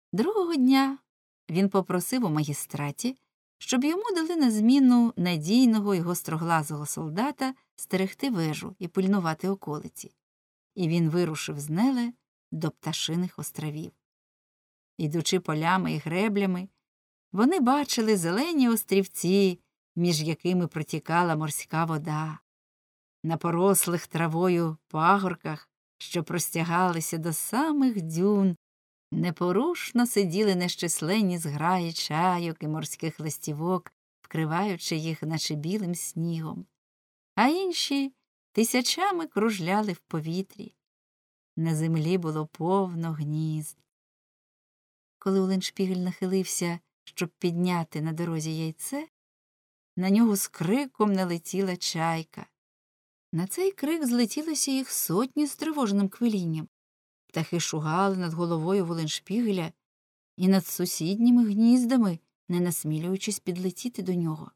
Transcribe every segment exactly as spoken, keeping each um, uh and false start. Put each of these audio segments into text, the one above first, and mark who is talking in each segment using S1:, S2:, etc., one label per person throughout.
S1: Другого дня він попросив у магістраті, щоб йому дали на зміну надійного й гостроглазого солдата стерегти вежу і пильнувати околиці. І він вирушив з Неле до Пташиних островів. Ідучи полями і греблями, вони бачили зелені острівці, між якими протікала морська вода. На порослих травою пагорках, що простягалися до самих дюн, непорушно сиділи нещисленні зграї чайок і морських листівок, вкриваючи їх наче білим снігом, а інші тисячами кружляли в повітрі. На землі було повно гнізд. Коли Улленшпігель нахилився, щоб підняти на дорозі яйце, на нього з криком налетіла чайка. На цей крик злетілося їх сотні з тривожним квилінням. Птахи шугали над головою Улленшпігеля і над сусідніми гніздами, не насмілюючись підлетіти до нього.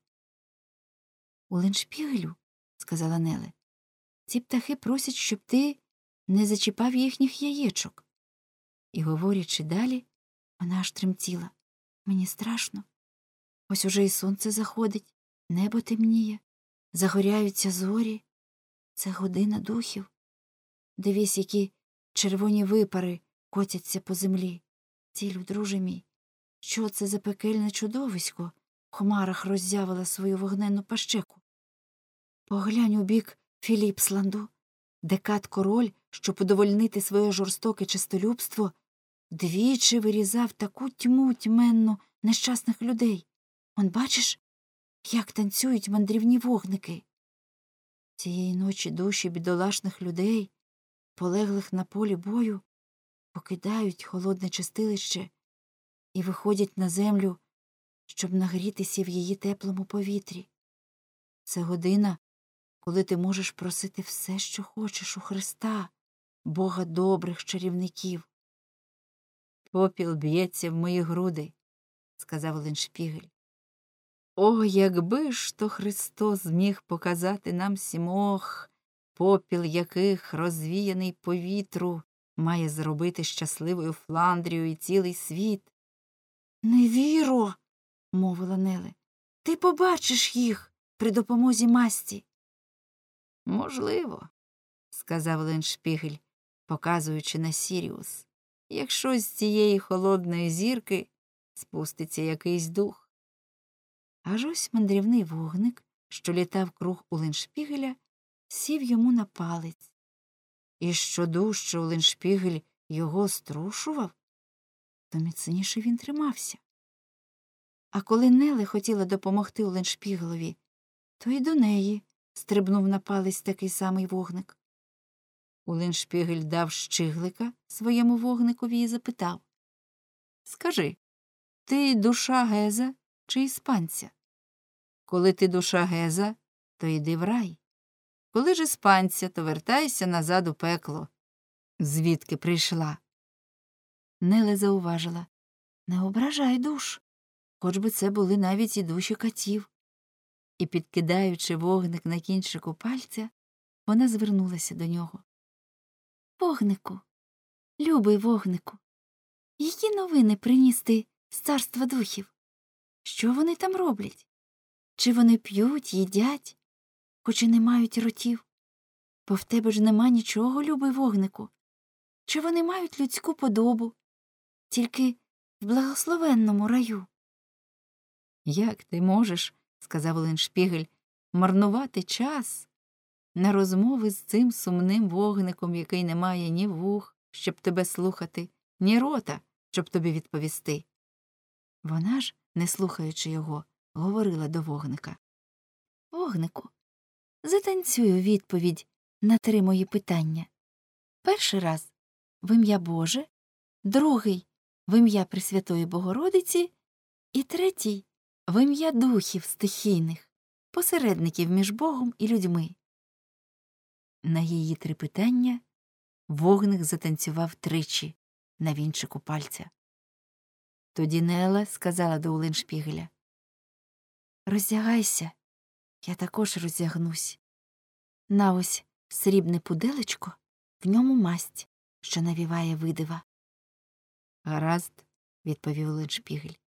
S1: «Улленшпігелю», – сказала Неле, – «ці птахи просять, щоб ти не зачіпав їхніх яєчок». І, говорячи далі, вона аж тремтіла. «Мені страшно. Ось уже і сонце заходить, небо темніє, загоряються зорі. Це година духів. Дивись, які червоні випари котяться по землі. Цілю, друже мій, що це за пекельне чудовисько в хмарах роззявила свою вогненну пащеку? Поглянь у бік Філіпсланду, де кат-король, щоб удовольнити своє жорстоке честолюбство, двічі вирізав таку тьму тьменну нещасних людей. Он бачиш, як танцюють мандрівні вогники? Цієї ночі душі бідолашних людей, полеглих на полі бою, покидають холодне чистилище і виходять на землю, щоб нагрітися в її теплому повітрі. Це година, коли ти можеш просити все, що хочеш у Христа, Бога добрих чарівників. «Попіл б'ється в мої груди», – сказав Улленшпігель. «О, якби ж то Христос зміг показати нам сімох, попіл яких, розвіяний по вітру, має зробити щасливою Фландрію і цілий світ». «Не віро», – мовила Неле, – «ти побачиш їх при допомозі масті». «Можливо», – сказав Улленшпігель, показуючи на Сіріус, «якщо з цієї холодної зірки спуститься якийсь дух». Аж ось мандрівний вогник, що літав круг Улленшпігеля, сів йому на палець. І що дужче Улленшпігель його струшував, то міцніше він тримався. А коли Неле хотіла допомогти Улленшпігелові, то й до неї стрибнув на палець такий самий вогник. Улленшпігель дав щиглика своєму вогникові і запитав: «Скажи, ти душа Геза чи іспанця? Коли ти душа Геза, то йди в рай. Коли ж іспанця, то вертайся назад у пекло, звідки прийшла». Неле зауважила: «Не ображай душ, хоч би це були навіть і душі катів». І, підкидаючи вогник на кінчику пальця, вона звернулася до нього. «Вогнику, любий вогнику, які новини приніс ти з царства духів? Що вони там роблять? Чи вони п'ють, їдять, хоч і не мають ротів? Бо в тебе ж нема нічого, любий вогнику. Чи вони мають людську подобу, тільки в благословенному раю?» «Як ти можеш, — сказав Улленшпігель, — марнувати час на розмови з цим сумним вогником, який не має ні вух, щоб тебе слухати, ні рота, щоб тобі відповісти?» Вона ж, не слухаючи його, говорила до вогника: «Вогнику, затанцюй у відповідь на три мої питання. Перший раз – в ім'я Боже, другий – в ім'я Пресвятої Богородиці і третій – в ім'я духів стихійних, посередників між Богом і людьми». На її три питання вогник затанцював тричі на вінчику пальця. Тоді Неле сказала до Улленшпігеля: «Роздягайся, я також роздягнусь. На ось срібне пуделечко, в ньому масть, що навіває видива». «Гаразд», відповів Леншпігель.